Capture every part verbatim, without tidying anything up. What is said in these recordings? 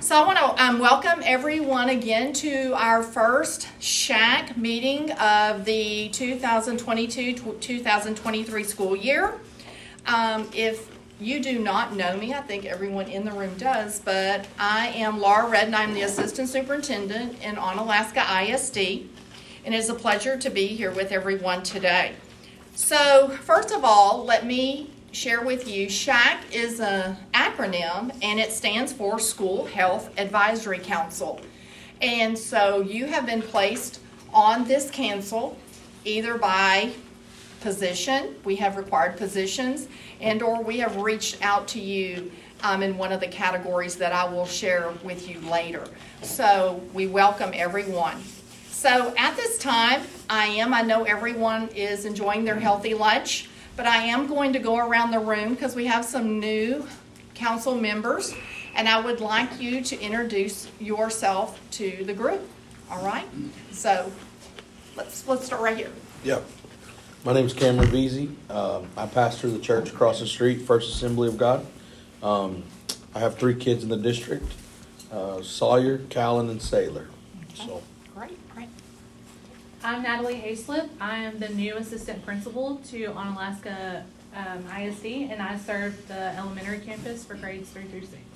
So I want to um, welcome everyone again to our first S H A C meeting of the two thousand twenty-two to two thousand twenty-three school year. Um, if you do not know me, I think everyone in the room does, but I am Laura Redden. I'm the Assistant Superintendent in Onalaska I S D, and it is a pleasure to be here with everyone today. So first of all, let me share with you, S H A C is an acronym, and it stands for School Health Advisory Council. And so you have been placed on this council either by position, we have required positions, and or we have reached out to you um, in one of the categories that I will share with you later. So we welcome everyone. So at this time, I am, I know everyone is enjoying their healthy lunch, but I am going to go around the room because we have some new council members, and I would like you to introduce yourself to the group. All right? So let's let's start right here. Yeah. My name is Cameron Veazey. Um, I pastor the church across the street, First Assembly of God. Um, I have three kids in the district, uh, Sawyer, Callan, and Saylor. Okay. So. Great, great. I'm Natalie Hayslip. I am the new assistant principal to Onalaska um, I S D, and I serve the elementary campus for grades three through six.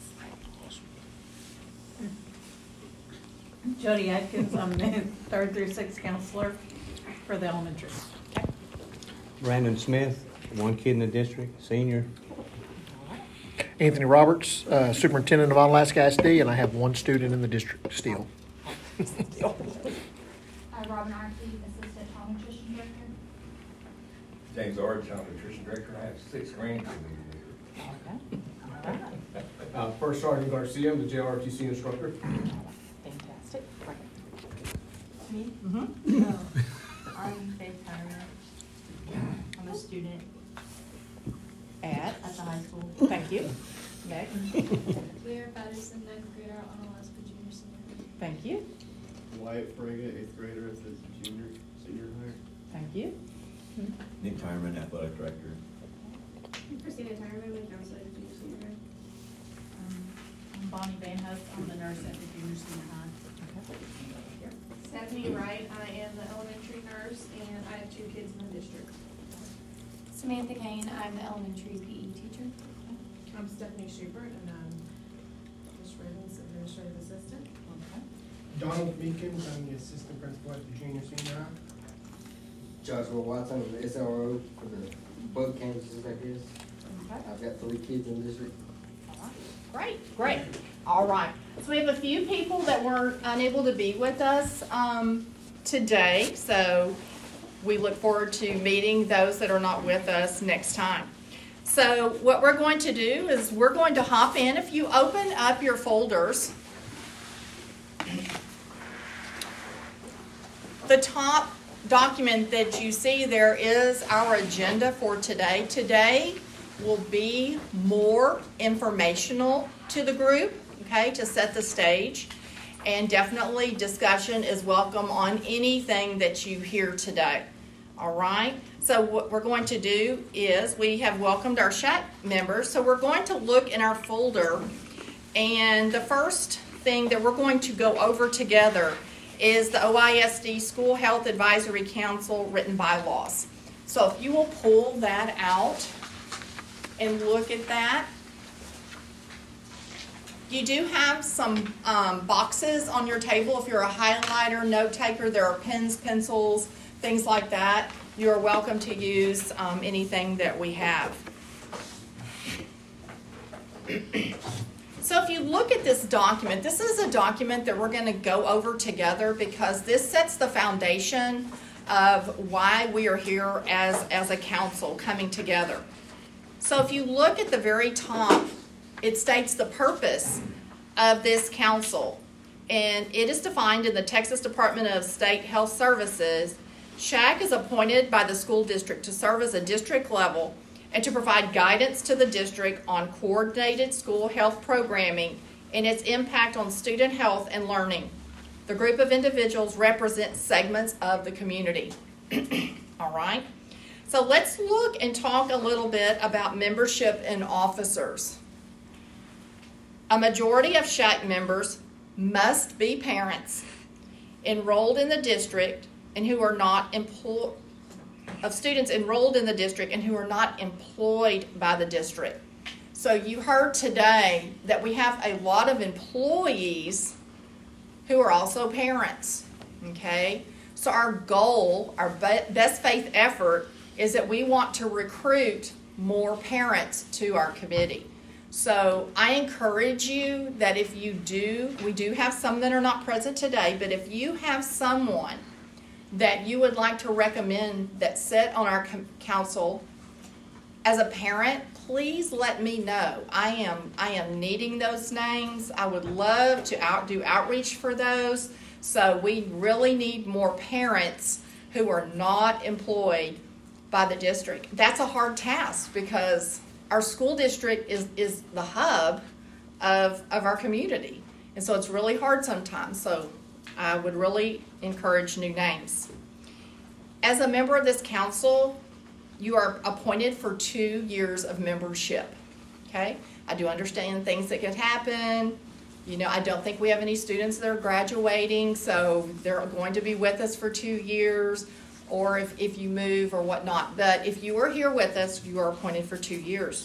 Jody Atkins, I'm the third through sixth counselor for the elementary. Okay. Brandon Smith, one kid in the district, senior. Anthony Roberts, uh, superintendent of Onalaska I S D, and I have one student in the district still. I'm Robin Arkey, Assistant Child Nutrition Director. James Ard, Child Nutrition Director. I have six grandchildren. Uh, First Sergeant Garcia, I'm the J R O T C instructor. Fantastic. Great. Me? Mm-hmm. Oh, I'm Faith Tyler. I'm a student At? at the high school. Thank you. Next. Claire Patterson, ninth grader at Onalaska Junior Senior. Than't you. Wyatt Frega, eighth grader at the junior, senior high. Thank you. Nick Tireman, athletic director. Christina Tyerman, my counselor at Junior Senior High. Um, I'm Bonnie Van Hust, I'm the nurse at the junior senior high. Stephanie Wright, I am the elementary nurse, and I have two kids in the district. Samantha Kane, I'm the elementary P E teacher. I'm Stephanie Schubert, and I'm Miz Redden's administrative assistant. Okay. Donald Meekins, I'm the assistant principal at the junior senior high. Joshua Watson, I'm the S R O for the both campuses, I guess. Okay. I've got three kids in the district. All right. Great, great. All right. So we have a few people that were unable to be with us um, today, so we look forward to meeting those that are not with us next time. So what we're going to do is we're going to hop in. If you open up your folders, the top document that you see there is our agenda for today. Today will be more informational to the group, okay, to set the stage. And definitely discussion is welcome on anything that you hear today. All right? So what we're going to do is we have welcomed our S H A C members. So we're going to look in our folder, and the first thing that we're going to go over together is the O I S D School Health Advisory Council written bylaws. So if you will pull that out and look at that. You do have some um, boxes on your table. If you're a highlighter, note taker, there are pens, pencils, things like that. You're welcome to use um, anything that we have. So if you look at this document, this is a document that we're going to go over together because this sets the foundation of why we are here as, as a council coming together. So if you look at the very top, it states the purpose of this council, and it is defined in the Texas Department of State Health Services. S H A C is appointed by the school district to serve as a district level and to provide guidance to the district on coordinated school health programming and its impact on student health and learning. The group of individuals represent segments of the community. All right? So let's look and talk a little bit about membership and officers. A majority of SHAC members must be parents enrolled in the district and who are not employed, of students enrolled in the district and who are not employed by the district. So you heard today that we have a lot of employees who are also parents, okay? So our goal, our best faith effort, is that we want to recruit more parents to our committee. So I encourage you that if you do, we do have some that are not present today, but if you have someone that you would like to recommend that sit on our council as a parent, please let me know. I am I am needing those names. I would love to out, do outreach for those. So we really need more parents who are not employed by the district. That's a hard task because our school district is, is the hub of, of our community. And so it's really hard sometimes. So I would really encourage new names. As a member of this council, you are appointed for two years of membership. Okay? I do understand things that could happen. You know, I don't think we have any students that are graduating, so they're going to be with us for two years, or if, if you move or whatnot. But if you are here with us, you are appointed for two years.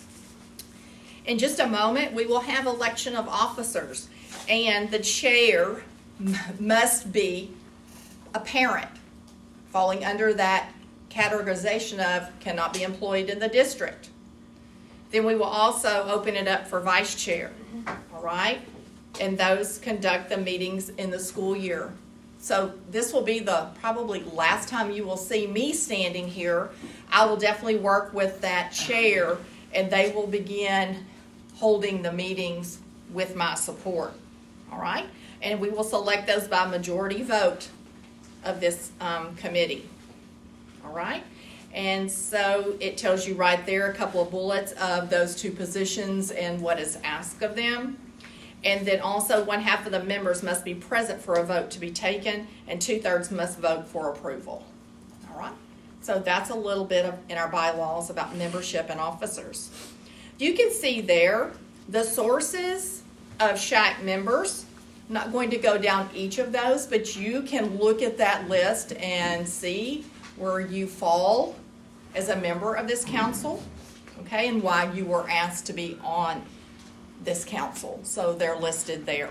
In just a moment, we will have election of officers, and the chair must be a parent, falling under that categorization of cannot be employed in the district. Then we will also open it up for vice chair, all right? And those conduct the meetings in the school year. So this will be the probably last time you will see me standing here. I will definitely work with that chair, and they will begin holding the meetings with my support, all right? And we will select those by majority vote of this um, committee, all right? And so it tells you right there a couple of bullets of those two positions and what is asked of them. And then also one half of the members must be present for a vote to be taken, and two-thirds must vote for approval. All right? So that's a little bit of in our bylaws about membership and officers. You can see there the sources of SHAC members. I'm not going to go down each of those, but you can look at that list and see where you fall as a member of this council, okay, and why you were asked to be on this council. So they're listed there.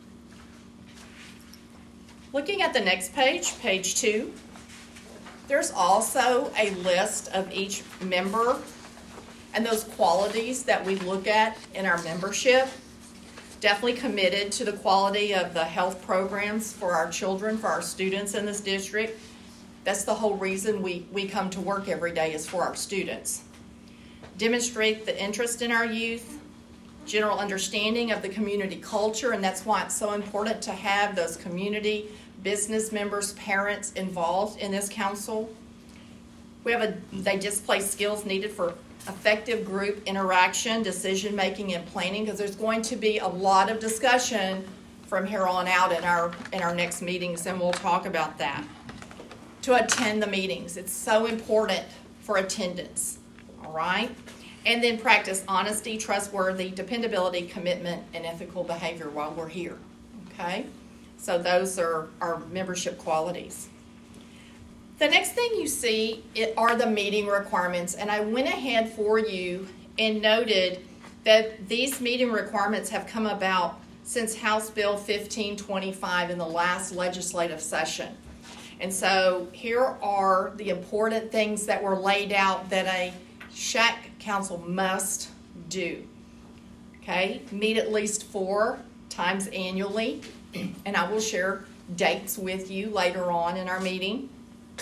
Looking at the next page, page two, there's also a list of each member and those qualities that we look at in our membership. Definitely committed to the quality of the health programs for our children, for our students in this district. That's the whole reason we, we come to work every day is for our students. Demonstrate the interest in our youth, general understanding of the community culture, and that's why it's so important to have those community business members, parents involved in this council. We have a, they display skills needed for effective group interaction, decision making, and planning, because there's going to be a lot of discussion from here on out in our in our next meetings, and we'll talk about that. To attend the meetings, it's so important for attendance, all right? And then practice honesty, trustworthy, dependability, commitment, and ethical behavior while we're here, okay? So those are our membership qualities. The next thing you see it are the meeting requirements, and I went ahead for you and noted that these meeting requirements have come about since House Bill fifteen twenty-five in the last legislative session. And so here are the important things that were laid out that a SHAC council must do. Okay, meet at least four times annually, and I will share dates with you later on in our meeting.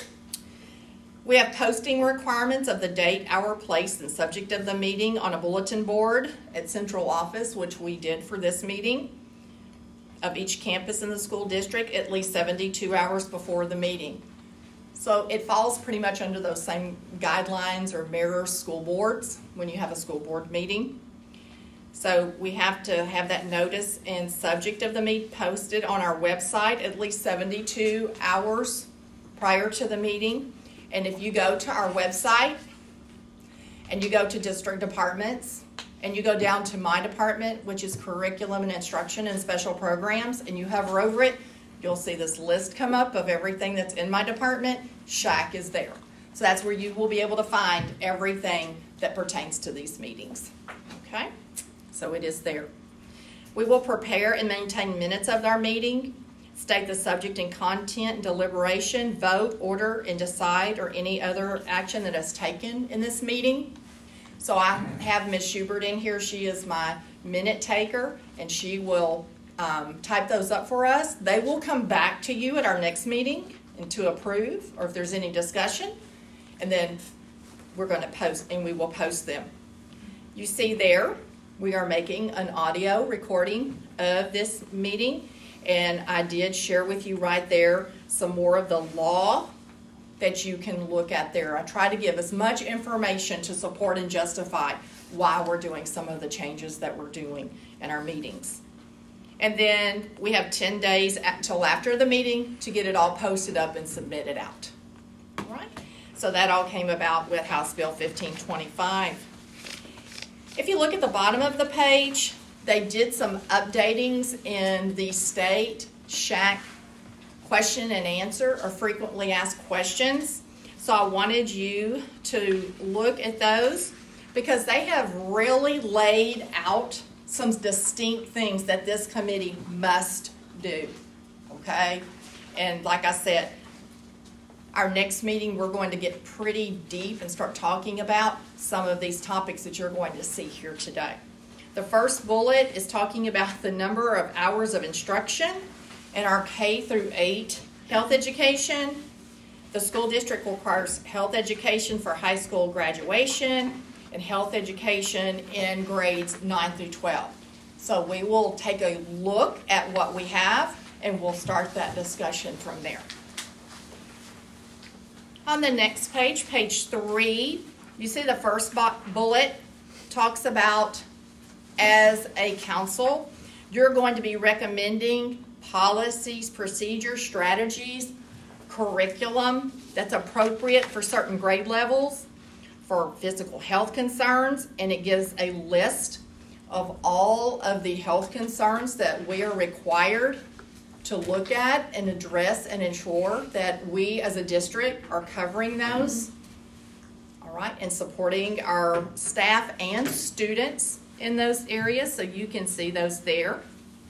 We have posting requirements of the date, hour, place, and subject of the meeting on a bulletin board at central office, which we did for this meeting, of each campus in the school district at least seventy-two hours before the meeting. So it falls pretty much under those same guidelines or mirrors school boards when you have a school board meeting. So we have to have that notice and subject of the meeting posted on our website at least seventy-two hours prior to the meeting. And if you go to our website and you go to district departments and you go down to my department, which is curriculum and instruction and special programs, and you hover over it, you'll see this list come up of everything that's in my department. SHAC is there. So that's where you will be able to find everything that pertains to these meetings. Okay? So it is there. We will prepare and maintain minutes of our meeting, state the subject and content and deliberation, vote, order, and decide, or any other action that is taken in this meeting. So I have Miz Schubert in here. She is my minute taker, and she will um, type those up for us. They will come back to you at our next meeting and to approve, or if there's any discussion, and then we're going to post, and we will post them. You see there, we are making an audio recording of this meeting, and I did share with you right there some more of the law that you can look at there. I try to give as much information to support and justify why we're doing some of the changes that we're doing in our meetings. And then we have ten days until after the meeting to get it all posted up and submitted out. All right? So that all came about with House Bill fifteen twenty-five. If you look at the bottom of the page, they did some updatings in the state SHAC question and answer, or frequently asked questions. So I wanted you to look at those because they have really laid out some distinct things that this committee must do. Okay? And like I said, our next meeting, we're going to get pretty deep and start talking about some of these topics that you're going to see here today. The first bullet is talking about the number of hours of instruction in our K through eight health education. The school district requires health education for high school graduation and health education in grades nine through twelve. So we will take a look at what we have, and we'll start that discussion from there. On the next page, page three, you see the first bullet talks about, as a council, you're going to be recommending policies, procedures, strategies, curriculum that's appropriate for certain grade levels for physical health concerns, and it gives a list of all of the health concerns that we are required to look at and address and ensure that we as a district are covering those, all right, and supporting our staff and students in those areas, so you can see those there.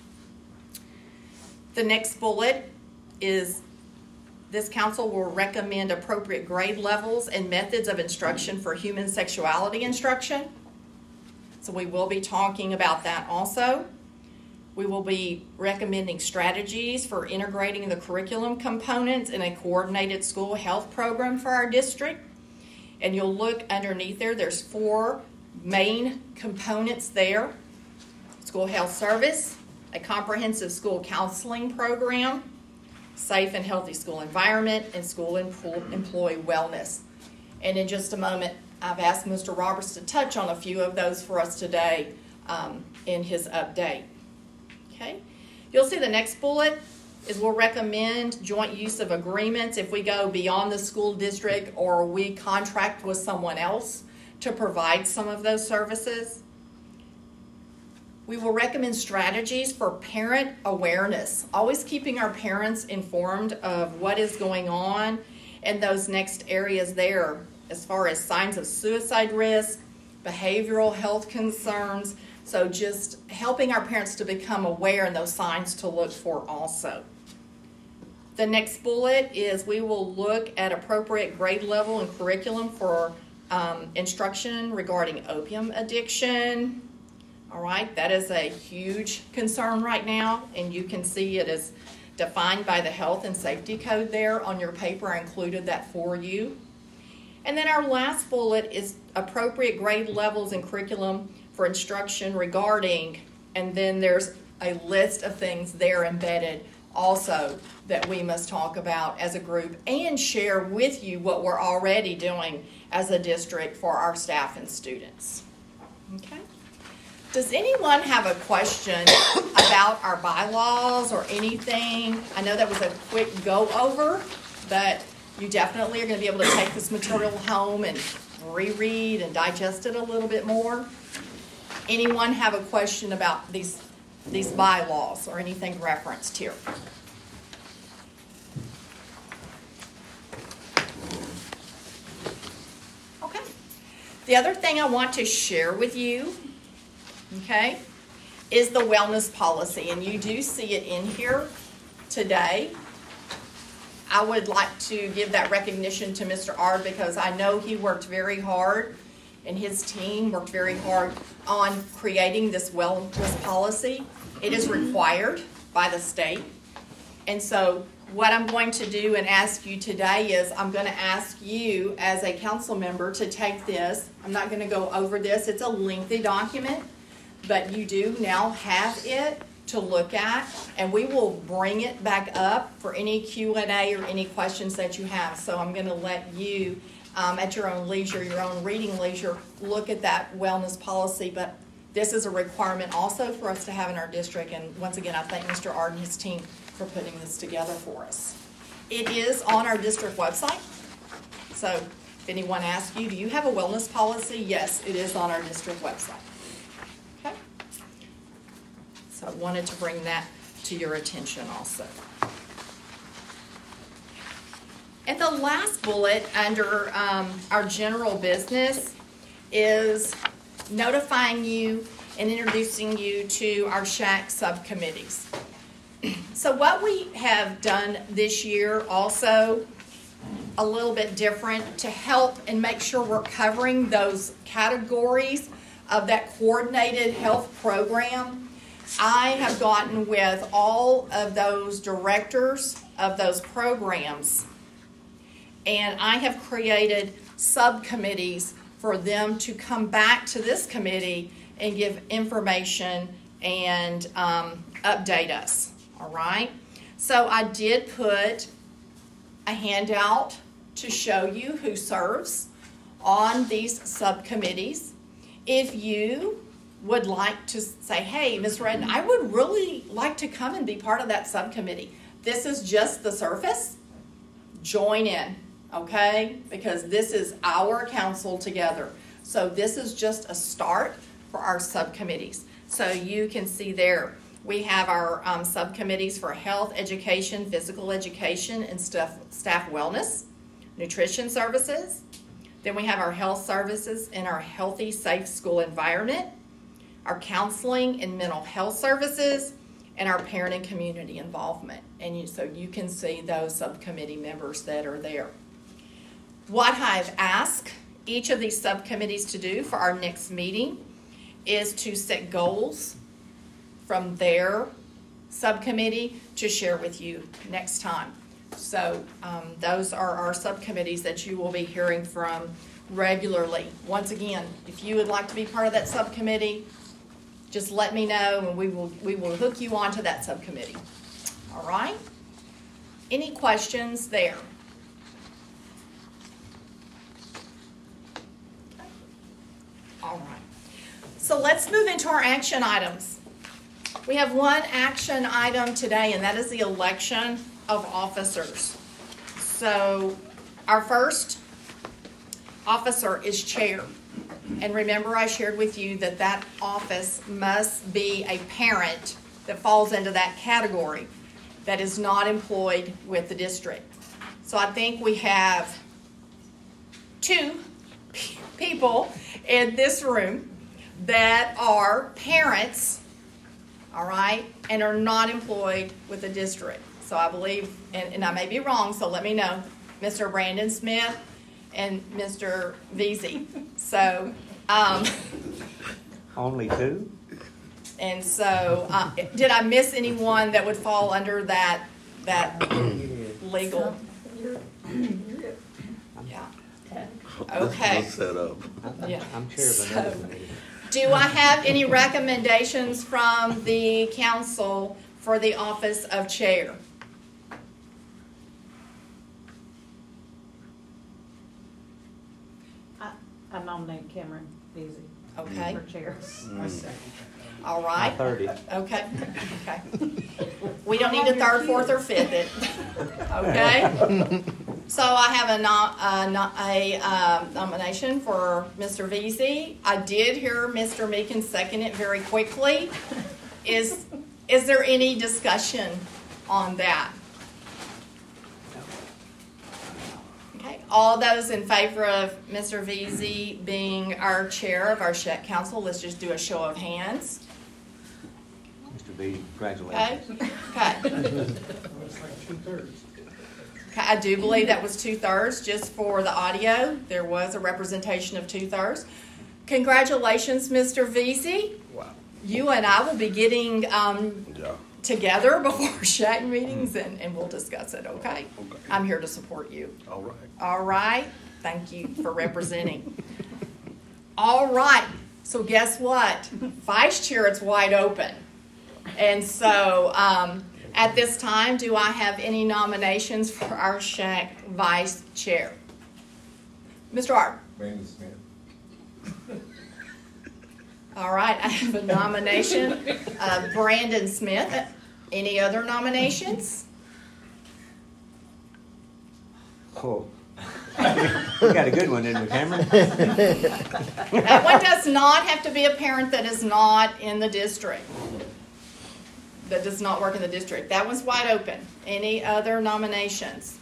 The next bullet is this council will recommend appropriate grade levels and methods of instruction for human sexuality instruction. So we will be talking about that also. We will be recommending strategies for integrating the curriculum components in a coordinated school health program for our district. And you'll look underneath there, there's four main components there. School health service, a comprehensive school counseling program, safe and healthy school environment, and school employee wellness. And in just a moment, I've asked Mister Roberts to touch on a few of those for us today um, in his update. Okay, you'll see the next bullet is we'll recommend joint use of agreements if we go beyond the school district or we contract with someone else to provide some of those services. We will recommend strategies for parent awareness, always keeping our parents informed of what is going on in those next areas there as far as signs of suicide risk, behavioral health concerns. So just helping our parents to become aware and those signs to look for also. The next bullet is we will look at appropriate grade level and curriculum for um, instruction regarding opium addiction. All right, that is a huge concern right now, and you can see it is defined by the health and safety code there on your paper. I included that for you. And then our last bullet is appropriate grade levels and curriculum for instruction regarding, and then there's a list of things there embedded also that we must talk about as a group and share with you what we're already doing as a district for our staff and students. Okay? Does anyone have a question about our bylaws or anything? I know that was a quick go over, but you definitely are going to be able to take this material home and reread and digest it a little bit more. anyone have a question about these, these bylaws or anything referenced here? Okay. The other thing I want to share with you, okay, is the wellness policy, and you do see it in here today. I would like to give that recognition to Mister Ard because I know he worked very hard and his team worked very hard on creating this wellness policy. It is required by the state. And so what I'm going to do and ask you today is I'm going to ask you as a council member to take this. I'm not going to go over this. It's a lengthy document, but you do now have it to look at, and we will bring it back up for any Q and A or any questions that you have. So I'm going to let you, um, at your own leisure, your own reading leisure, look at that wellness policy. But this is a requirement also for us to have in our district. And once again, I thank Mister Ard and his team for putting this together for us. It is on our district website. So if anyone asks you, do you have a wellness policy? Yes, it is on our district website. Okay. So I wanted to bring that to your attention also. And the last bullet under um, our general business is notifying you and introducing you to our S H A C subcommittees. So what we have done this year also, a little bit different to help and make sure we're covering those categories of that coordinated health program. I have gotten with all of those directors of those programs, and I have created subcommittees for them to come back to this committee and give information and um, update us, all right? So I did put a handout to show you who serves on these subcommittees. If you would like to say, hey, Miz Redden, I would really like to come and be part of that subcommittee. This is just the surface. Join in, okay? Because this is our council together. So this is just a start for our subcommittees. So you can see there, we have our um, subcommittees for health, education, physical education, and staff, staff wellness, nutrition services. Then we have our health services and our healthy, safe school environment, our counseling and mental health services, and our parent and community involvement. And you, so you can see those subcommittee members that are there. What I've asked each of these subcommittees to do for our next meeting is to set goals from their subcommittee to share with you next time. So um, those are our subcommittees that you will be hearing from regularly. Once again, if you would like to be part of that subcommittee, just let me know and we will we will hook you onto that subcommittee. All right? Any questions there? Okay. All right. So let's move into our action items. We have one action item today, and that is the election of officers. So our first officer is chair. And remember, I shared with you that that office must be a parent that falls into that category that is not employed with the district. So I think we have two people in this room that are parents, all right, and are not employed with the district. So I believe, and, and I may be wrong, so let me know, Mister Brandon Smith and Mister Veazey. So, um, only two? And so, uh, did I miss anyone that would fall under that that legal? Yeah. Okay. Set up. Yeah. I'm chair of another committee. Do I have any recommendations from the council for the office of chair? I, I nominate Cameron Veazey Okay. for chair. Mm. All right. thirty. Okay. Okay. We don't need a third, fourth, or fifth. It. Okay. So I have a, nom- uh, no- a um, nomination for Mister Veazey. I did hear Mister Meekins second it very quickly. Is is there any discussion on that? Okay. All those in favor of Mister Veazey being our chair of our S H A C Council, let's just do a show of hands. Mister B, congratulations. Okay. Okay. Looks like two-thirds. I do believe that was two-thirds. Just for the audio, there was a representation of two-thirds. Congratulations, Mister Veazey. Wow. You and I will be getting um, Yeah. together before S H A C meetings, and, and we'll discuss it, okay? Okay. I'm here to support you. All right. All right? Thank you for representing. All right. So guess what? Vice chair, it's wide open. And so... Um, At this time, do I have any nominations for our S H A C Vice Chair? Mister Art. Brandon Smith. All right, I have a nomination of Brandon Smith. Any other nominations? Oh. We got a good one, didn't we, Cameron? That one does not have to be a parent that is not in the district. That does not work in the district. That one's wide open. Any other nominations?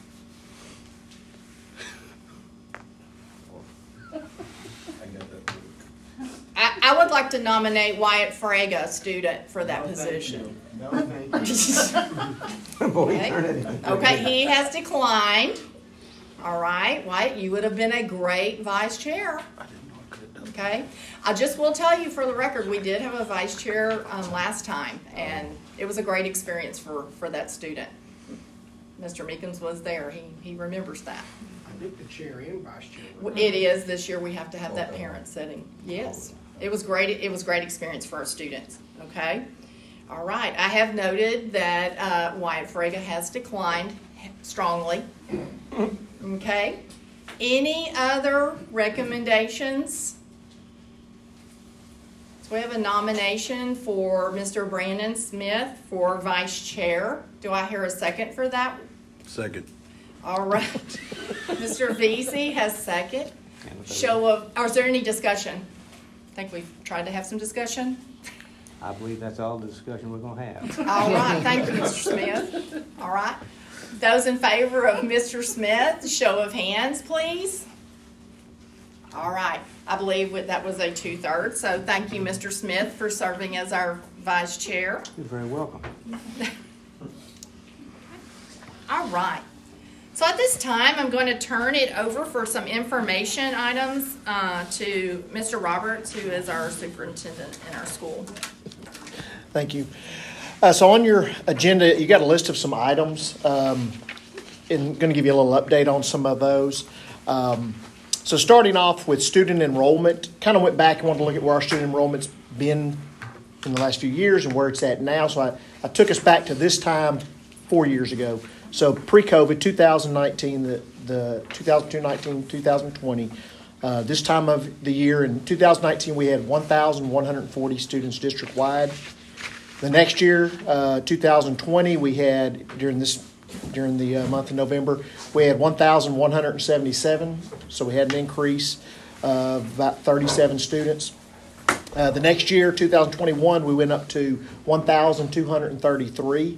I, I would like to nominate Wyatt Fraga, student, for that No, position. No, thank you. Okay. Okay, he has declined. All right, Wyatt, you would have been a great vice chair. Okay, I just will tell you for the record, we did have a vice chair um, last time, and it was a great experience for, for that student. Mister Meekins was there. He he remembers that. I think the chair and vice chair. It is this year. We have to have that parent setting. Yes, it was great. It was a great experience for our students. Okay, all right. I have noted that uh, Wyatt Fraga has declined strongly. Okay. Any other recommendations? So we have a nomination for Mister Brandon Smith for vice chair. Do I hear a second for that? Second. All right. Mister Veazey has second. Show of, or is there any discussion? I think we've tried to have some discussion. I believe that's all the discussion we're going to have. All right. Thank you, Mister Smith. All right. Those in favor of Mister Smith, show of hands, please. All right. I believe that was a two-thirds. So thank you, Mister Smith, for serving as our vice chair. You're very welcome. All right. So at this time, I'm going to turn it over for some information items uh, to Mister Roberts, who is our superintendent in our school. Thank you. Uh, so on your agenda, you got a list of some items. Um, and going to give you a little update on some of those. Um, so starting off with student enrollment, kind of went back and wanted to look at where our student enrollment's been in the last few years and where it's at now. So I, I took us back to this time four years ago. So pre-COVID, two thousand nineteen, the, the two thousand nineteen, two thousand twenty, uh, this time of the year in two thousand nineteen, we had one thousand one hundred forty students district-wide. The next year, uh, two thousand twenty, we had, during this during the uh, month of November, we had one thousand one hundred seventy-seven. So we had an increase of about thirty-seven students. Uh, the next year, two thousand twenty-one, we went up to one thousand two hundred thirty-three.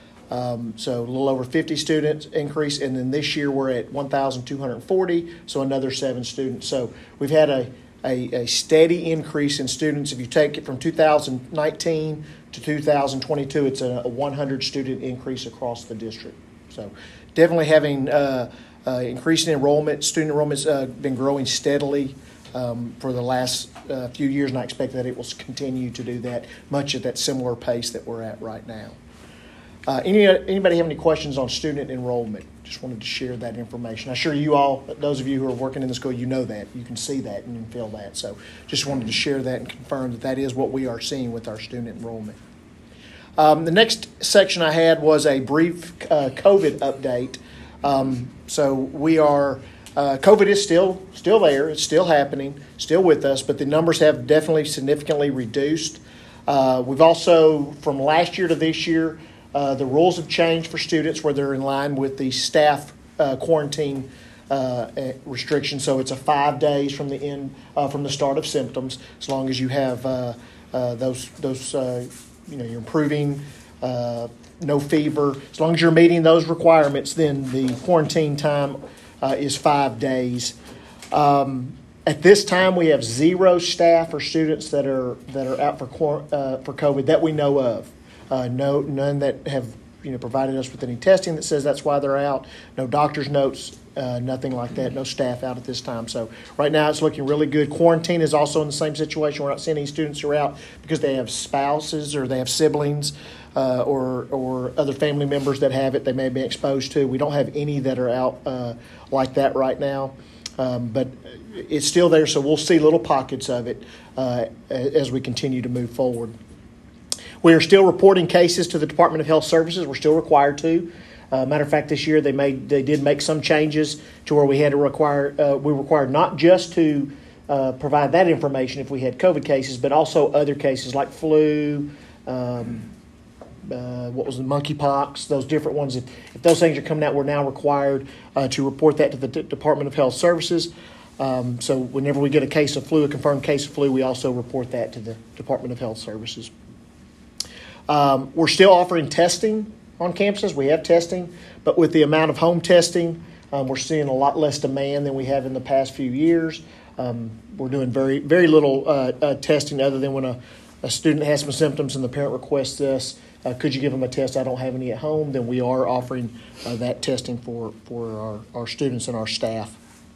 Um, so a little over fifty students increase, and then this year we're at one thousand two hundred forty, so another seven students. So we've had a, a, a steady increase in students. If you take it from two thousand nineteen to two thousand twenty-two, it's a, a one hundred student increase across the district. So definitely having uh, uh, increasing enrollment. Student enrollment's uh, been growing steadily um, for the last uh, few years, and I expect that it will continue to do that much at that similar pace that we're at right now. Uh, any anybody have any questions on student enrollment? Just wanted to share that information. I'm sure you all, those of you who are working in the school, you know that. You can see that and you can feel that. So just wanted to share that and confirm that that is what we are seeing with our student enrollment. Um, the next section I had was a brief uh, COVID update. Um, so we are, uh, COVID is still still there. It's still happening, still with us, but the numbers have definitely significantly reduced. Uh, we've also, from last year to this year, Uh, the rules have changed for students where they're in line with the staff uh, quarantine uh, restriction. So it's a five days from the end uh, from the start of symptoms, as long as you have uh, uh, those those uh, you know you're improving, uh, no fever. As long as you're meeting those requirements, then the quarantine time uh, is five days. Um, At this time, we have zero staff or students that are that are out for uh, for COVID that we know of. Uh, no, none that have you know provided us with any testing that says that's why they're out. No doctor's notes, uh, nothing like that. No staff out at this time. So right now, it's looking really good. Quarantine is also in the same situation. We're not seeing any students who are out because they have spouses or they have siblings uh, or or other family members that have it. They may have been exposed to. We don't have any that are out uh, like that right now. Um, but it's still there, so we'll see little pockets of it uh, as we continue to move forward. We are still reporting cases to the Department of Health Services. We're still required to. Uh, matter of fact, this year they made they did make some changes to where we had to require uh, we required not just to uh, provide that information if we had COVID cases, but also other cases like flu. Um, Uh, what was the monkeypox, those different ones. If, if those things are coming out, we're now required uh, to report that to the D- Department of Health Services. Um, so whenever we get a case of flu, a confirmed case of flu, we also report that to the Department of Health Services. Um, we're still offering testing on campuses. We have testing, but with the amount of home testing, um, we're seeing a lot less demand than we have in the past few years. Um, we're doing very, very little uh, uh, testing other than when a, a student has some symptoms and the parent requests us. Uh, could you give them a test? I don't have any at home. Then we are offering uh, that testing for, for our, our students and our staff.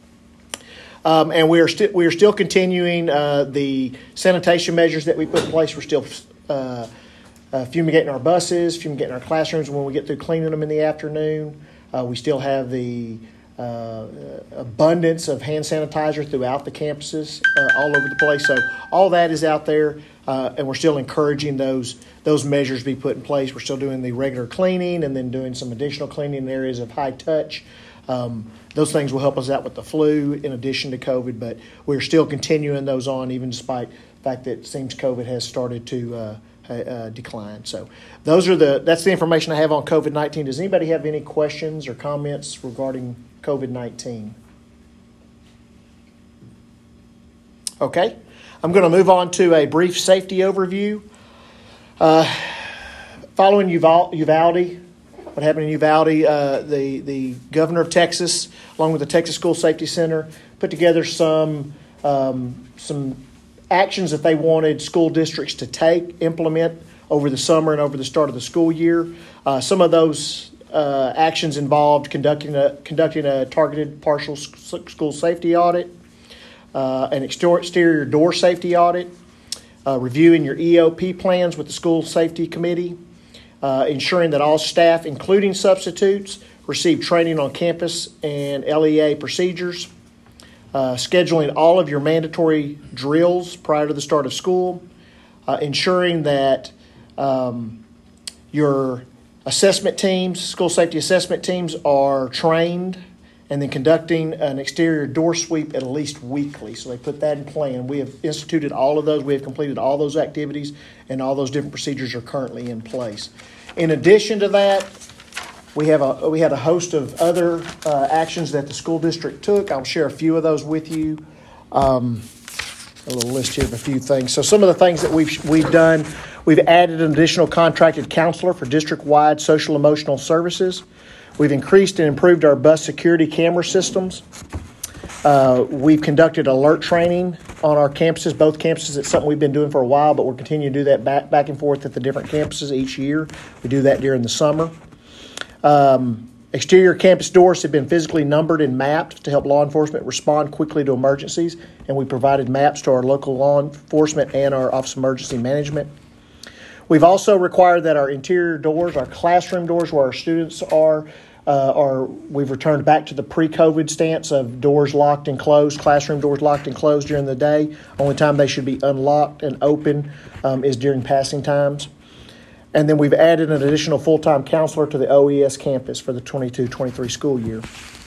Um, and we are, sti- we are still continuing uh, the sanitation measures that we put in place. We're still uh, uh, fumigating our buses, fumigating our classrooms when we get through cleaning them in the afternoon. Uh, we still have the uh, abundance of hand sanitizer throughout the campuses uh, all over the place. So all that is out there. Uh, and we're still encouraging those those measures be put in place. We're still doing the regular cleaning and then doing some additional cleaning in areas of high touch. Um, those things will help us out with the flu in addition to COVID, but we're still continuing those on even despite the fact that it seems COVID has started to uh, uh, decline. So those are the that's the information I have on COVID nineteen. Does anybody have any questions or comments regarding COVID nineteen? Okay. I'm going to move on to a brief safety overview. Uh, following Uval- Uvalde, what happened in Uvalde, uh, the, the governor of Texas, along with the Texas School Safety Center, put together some, um, some actions that they wanted school districts to take, implement over the summer and over the start of the school year. Uh, some of those uh, actions involved conducting a, conducting a targeted partial school safety audit, Uh, an exterior door safety audit, uh, reviewing your E O P plans with the school safety committee, uh, ensuring that all staff, including substitutes, receive training on campus and L E A procedures, uh, scheduling all of your mandatory drills prior to the start of school, uh, ensuring that um, your assessment teams, school safety assessment teams, are trained, and then conducting an exterior door sweep at least weekly. So they put that in plan. We have instituted all of those. We have completed all those activities, and all those different procedures are currently in place. In addition to that, we have a we had a host of other uh, actions that the school district took. I'll share a few of those with you. Um, a little list here of a few things. So some of the things that we've we've done, we've added an additional contracted counselor for district-wide social emotional services. We've increased and improved our bus security camera systems. Uh, we've conducted alert training on our campuses, both campuses. It's something we've been doing for a while, but we're continuing to do that back, back and forth at the different campuses each year. We do that during the summer. Um, exterior campus doors have been physically numbered and mapped to help law enforcement respond quickly to emergencies, and we provided maps to our local law enforcement and our Office of Emergency Management. We've also required that our interior doors, our classroom doors where our students are, Uh, are we've returned back to the pre-COVID stance of doors locked and closed, classroom doors locked and closed during the day. Only time they should be unlocked and open um, is during passing times. And then we've added an additional full-time counselor to the O E S campus for the twenty-two twenty-three school year.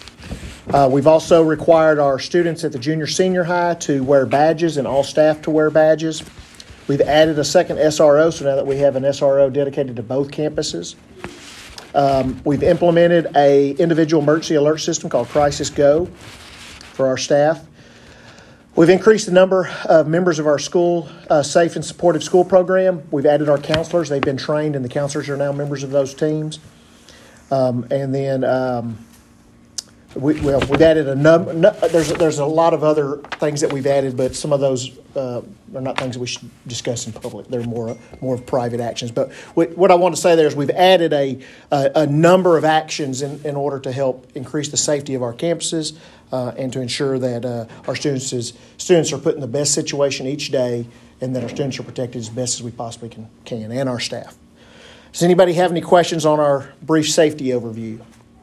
Uh, we've also required our students at the junior senior high to wear badges and all staff to wear badges. We've added a second S R O, so now that we have an S R O dedicated to both campuses. Um, we've implemented a individual emergency alert system called Crisis Go for our staff. We've increased the number of members of our school uh, safe and supportive school program. We've added our counselors. They've been trained, and the counselors are now members of those teams. Um, and then um, we, well, we've added a number. No, there's there's a lot of other things that we've added, but some of those uh, are not things that we should discuss in public. They're more more of private actions. But what I want to say there is we've added a a, a number of actions in, in order to help increase the safety of our campuses. Uh, and to ensure that uh, our students is, students are put in the best situation each day, and that our students are protected as best as we possibly can, can and our staff. Does anybody have any questions on our brief safety overview?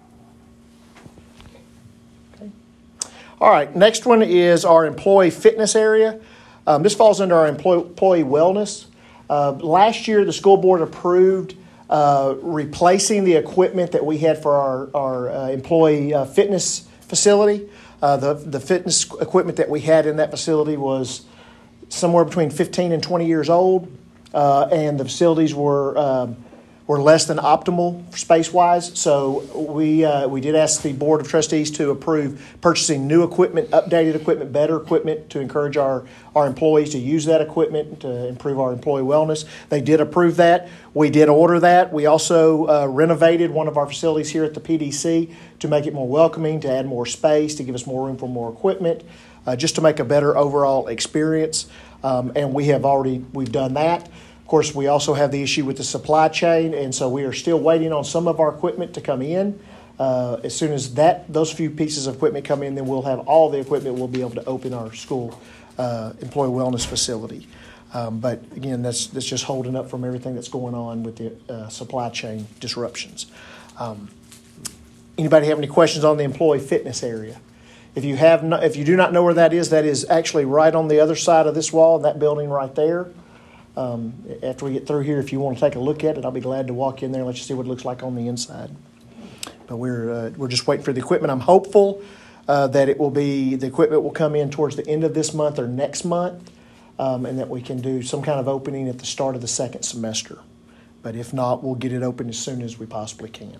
Okay. All right, next one is our employee fitness area. Um, this falls under our employee, employee wellness. Uh, last year, the school board approved uh, replacing the equipment that we had for our, our uh, employee uh, fitness facility. Uh, the, the fitness equipment that we had in that facility was somewhere between fifteen and twenty years old, uh, and the facilities were um, were less than optimal space-wise. So we uh, we did ask the Board of Trustees to approve purchasing new equipment, updated equipment, better equipment to encourage our, our employees to use that equipment to improve our employee wellness. They did approve that. We did order that. We also uh, renovated one of our facilities here at the P D C to make it more welcoming, to add more space, to give us more room for more equipment, uh, just to make a better overall experience. Um, and we have already, we've done that. Of course, we also have the issue with the supply chain, and so we are still waiting on some of our equipment to come in. Uh, as soon as that those few pieces of equipment come in, then we'll have all the equipment. We'll be able to open our school uh, employee wellness facility. Um, but again, that's that's just holding up from everything that's going on with the uh, supply chain disruptions. Um, anybody have any questions on the employee fitness area? If you have, no, if you do not know where that is, that is actually right on the other side of this wall, that building right there. Um, after we get through here, if you want to take a look at it, I'll be glad to walk in there and let you see what it looks like on the inside. But we're uh, we're just waiting for the equipment. I'm hopeful uh, that it will be the equipment will come in towards the end of this month or next month, um, and that we can do some kind of opening at the start of the second semester. But if not, we'll get it open as soon as we possibly can.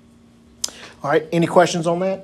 All right. Any questions on that?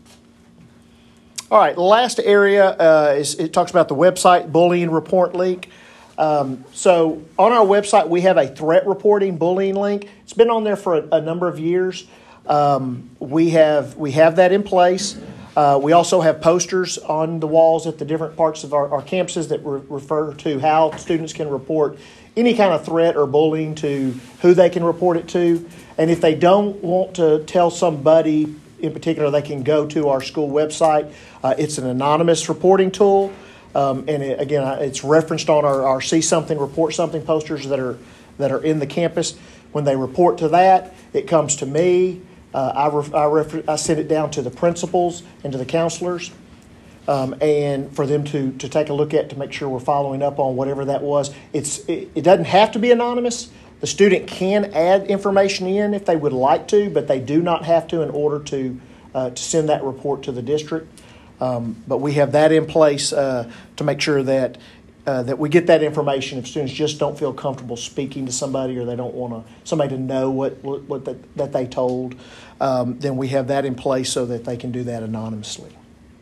All right. The last area uh, is it talks about the website bullying report link. Um, so on our website, we have a threat reporting bullying link. It's been on there for a, a number of years. Um, we have we have that in place. Uh, we also have posters on the walls at the different parts of our, our campuses that re- refer to how students can report any kind of threat or bullying, to who they can report it to. And if they don't want to tell somebody in particular, they can go to our school website. Uh, it's an anonymous reporting tool. Um, and it, again, it's referenced on our, our See Something, Report Something posters that are that are in the campus. When they report to that, it comes to me. Uh, I, ref, I, refer, I send it down to the principals and to the counselors, um, and for them to, to take a look at to make sure we're following up on whatever that was. It's it, it doesn't have to be anonymous. The student can add information in if they would like to, but they do not have to in order to uh, to send that report to the district. Um, but we have that in place uh, to make sure that uh, that we get that information if students just don't feel comfortable speaking to somebody, or they don't want to somebody to know what what, what that, that they told. Um, then we have that in place so that they can do that anonymously.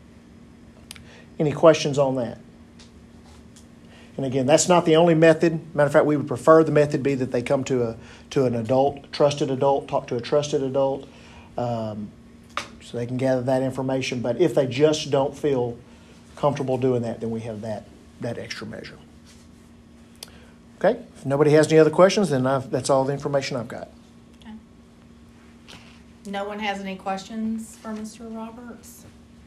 Any questions on that? And again, that's not the only method. Matter of fact, we would prefer the method be that they come to a to an adult, trusted adult, talk to a trusted adult. Um, So they can gather that information. But if they just don't feel comfortable doing that, then we have that that extra measure. Okay. If nobody has any other questions, then I've, that's all the information I've got. Okay. No one has any questions for Mister Roberts?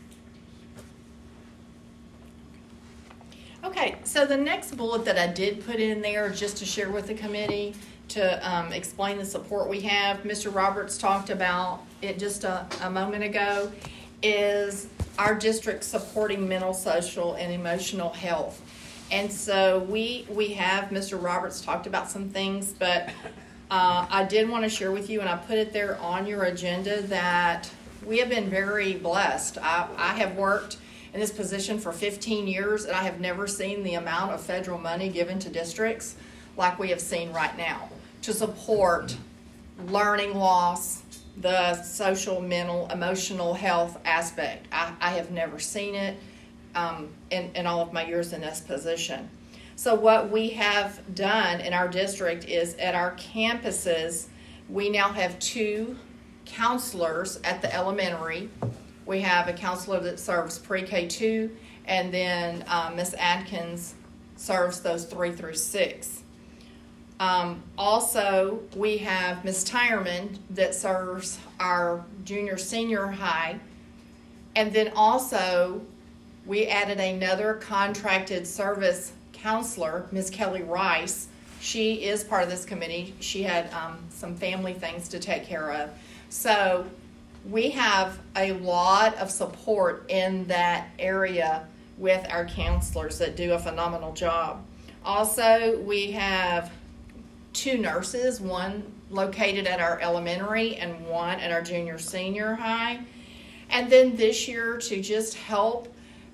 Okay. So the next bullet that I did put in there just to share with the committee to um, explain the support we have, Mister Roberts talked about it just a, a moment ago, is our district supporting mental, social, and emotional health. And so we we have, Mister Roberts talked about some things, but uh, I did want to share with you, and I put it there on your agenda, that we have been very blessed. I, I have worked in this position for fifteen years, and I have never seen the amount of federal money given to districts like we have seen right now to support learning loss, the social, mental, emotional health aspect. I, I have never seen it um, in, in all of my years in this position. So what we have done in our district is at our campuses, we now have two counselors at the elementary. We have a counselor that serves pre-K two, and then uh, Miz Adkins serves those three through six. Um, also, we have Miz Tyerman that serves our junior senior high. And then also, we added another contracted service counselor, Miz Kelly Rice. She is part of this committee. She had um, some family things to take care of. So we have a lot of support in that area with our counselors that do a phenomenal job. Also, we have two nurses, one located at our elementary and one at our junior senior high. And then this year, to just help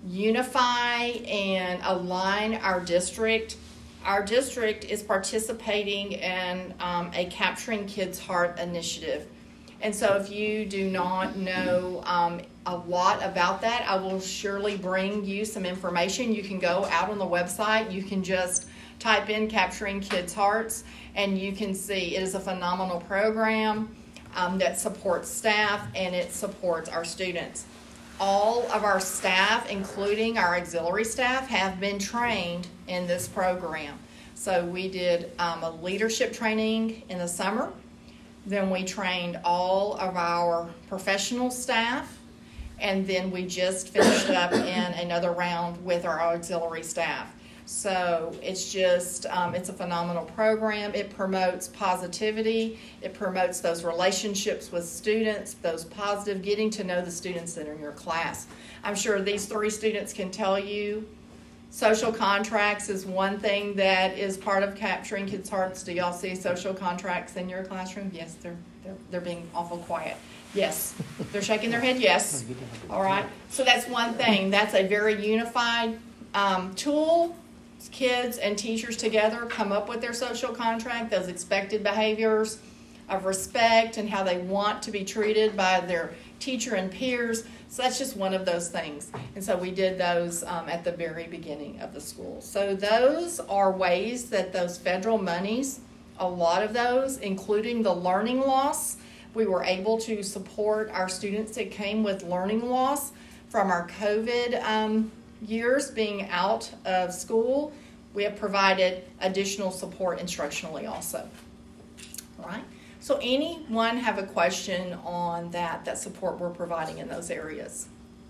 unify and align our district, our district is participating in um, a Capturing Kids' Heart initiative. And so if you do not know um, a lot about that, I will surely bring you some information. You can go out on the website. You can just type in Capturing Kids' Hearts, and you can see it is a phenomenal program um, that supports staff and it supports our students. All of our staff, including our auxiliary staff, have been trained in this program. So we did um, a leadership training in the summer. Then we trained all of our professional staff. And then we just finished up in another round with our auxiliary staff. So it's just, um, it's a phenomenal program. It promotes positivity. It promotes those relationships with students, those positive, getting to know the students that are in your class. I'm sure these three students can tell you social contracts is one thing that is part of Capturing Kids' Hearts. Do y'all see social contracts in your classroom? Yes, they're, they're, they're being awful quiet. Yes, they're shaking their head, yes. All right, so that's one thing. That's a very unified um, tool. Kids and teachers together come up with their social contract, those expected behaviors of respect and how they want to be treated by their teacher and peers. So that's just one of those things. And so we did those um, at the very beginning of the school. So those are ways that those federal monies, a lot of those, including the learning loss, we were able to support our students that came with learning loss from our COVID um, years being out of school. We have provided additional support instructionally also. All right. So anyone have a question on that, that support we're providing in those areas?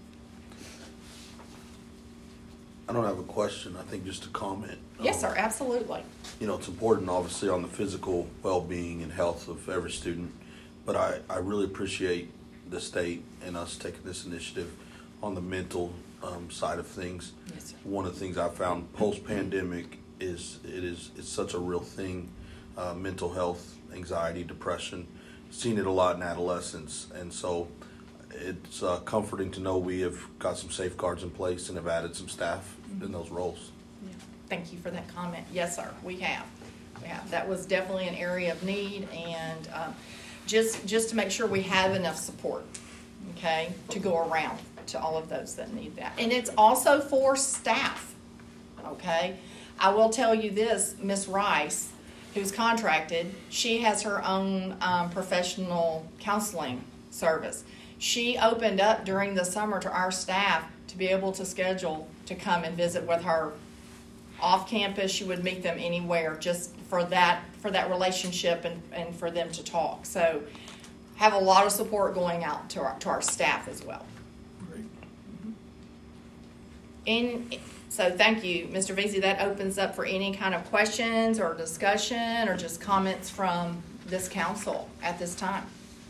I don't have a question. I think just a comment. Yes, um, sir. Absolutely. You know, it's important, obviously, on the physical well-being and health of every student. But I, I really appreciate the state and us taking this initiative on the mental um, side of things. Yes, sir. One of the things I found post-pandemic is it is it's such a real thing. Uh, mental health, anxiety, depression. Seen it a lot in adolescence, and so it's uh, comforting to know we have got some safeguards in place and have added some staff mm-hmm. in those roles. Yeah. Thank you for that comment. Yes, sir. We have. We have. That was definitely an area of need, and um, just just to make sure we have enough support, okay, to go around to all of those that need that. And it's also for staff, okay. I will tell you this, Miz Rice, who's contracted, she has her own um, professional counseling service. She opened up during the summer to our staff to be able to schedule to come and visit with her off campus. She would meet them anywhere just for that for that relationship and, and for them to talk. So have a lot of support going out to our, to our staff as well. Great. Mm-hmm. In, so thank you, Mister Veazey. That opens up for any kind of questions or discussion or just comments from this council at this time.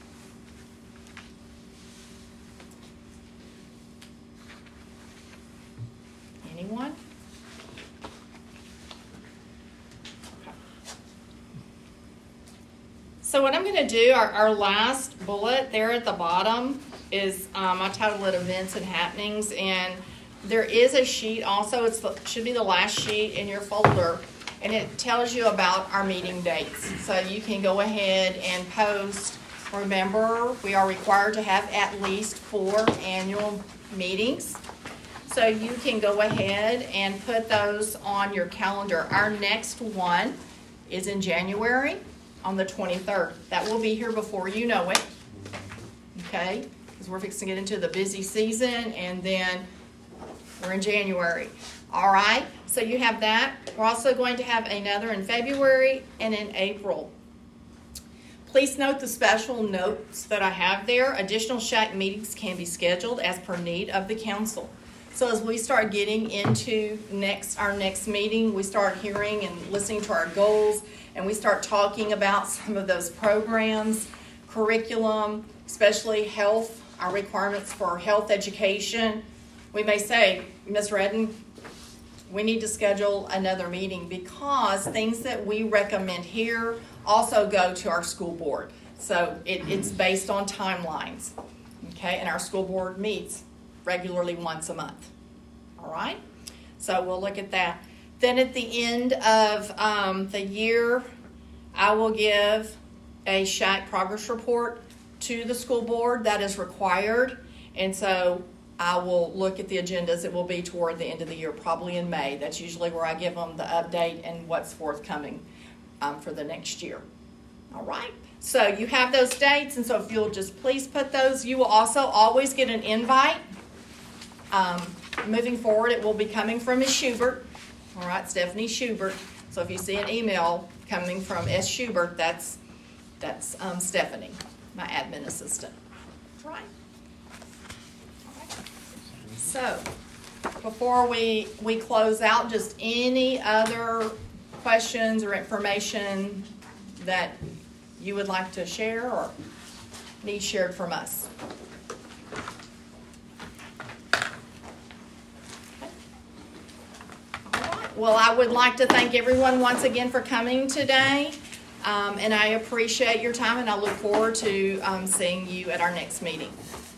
Anyone? Okay. So what I'm going to do, our, our last bullet there at the bottom is, um, I titled it Events and Happenings, and there is a sheet also, it should be the last sheet in your folder, and it tells you about our meeting dates. So you can go ahead and post Remember, we are required to have at least four annual meetings. So you can go ahead and put those on your calendar. Our next one is in January on the twenty-third. That will be here before you know it, okay? Because we're fixing to get into the busy season, and then we're in January. All right, so you have that. We're also going to have another in February and in April. Please note the special notes that I have there. Additional SHAC meetings can be scheduled as per need of the council. So as we start getting into next our next meeting, we start hearing and listening to our goals, and we start talking about some of those programs, curriculum, especially health, our requirements for health education. We may say, Miz Redden, we need to schedule another meeting because things that we recommend here also go to our school board. So it, it's based on timelines, okay? And our school board meets regularly once a month, all right? So we'll look at that. Then at the end of um, the year, I will give a SHAC progress report to the school board. That is required, and so I will look at the agendas. It will be toward the end of the year, probably in May. That's usually where I give them the update and what's forthcoming um, for the next year. All right? So you have those dates, and so if you'll just please put those. You will also always get an invite. Um, moving forward, it will be coming from Miz Schubert. All right, Stephanie Schubert. So if you see an email coming from S. Schubert, that's, that's um, Stephanie, my admin assistant. All right? So, before we, we close out, just any other questions or information that you would like to share or need shared from us? Okay. All right. Well, I would like to thank everyone once again for coming today, um, and I appreciate your time, and I look forward to um, seeing you at our next meeting.